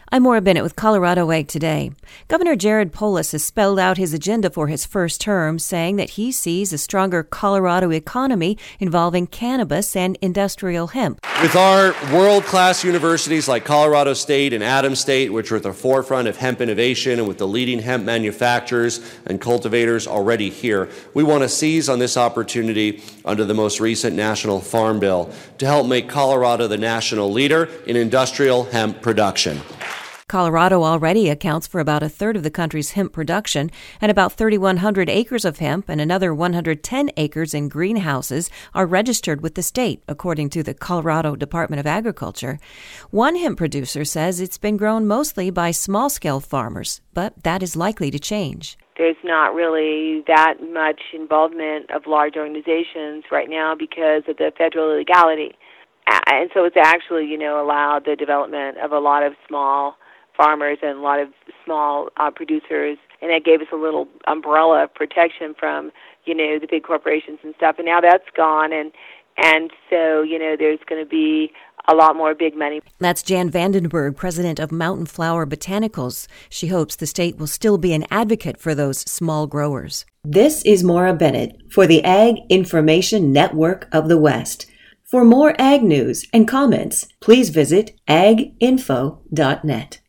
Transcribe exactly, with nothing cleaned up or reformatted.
I'm Maura Bennett with Colorado Ag Today. Governor Jared Polis has spelled out his agenda for his first term, saying that he sees a stronger Colorado economy involving cannabis and industrial hemp. With our world-class universities like Colorado State and Adams State, which are at the forefront of hemp innovation, and with the leading hemp manufacturers and cultivators already here, we want to seize on this opportunity under the most recent National Farm Bill to help make Colorado the national leader in industrial hemp production. Colorado already accounts for about a third of the country's hemp production, and about three thousand one hundred acres of hemp and another one hundred ten acres in greenhouses are registered with the state, according to the Colorado Department of Agriculture. One hemp producer says it's been grown mostly by small-scale farmers, but that is likely to change. There's not really that much involvement of large organizations right now because of the federal illegality. And so it's actually, you know, allowed the development of a lot of small farmers and a lot of small uh, producers, and that gave us a little umbrella of protection from, you know, the big corporations and stuff. And now that's gone, and and so, you know, there's going to be a lot more big money. That's Jan Vandenberg, president of Mountain Flower Botanicals. She hopes the state will still be an advocate for those small growers. This is Maura Bennett for the Ag Information Network of the West. For more ag news and comments, please visit ag info dot net.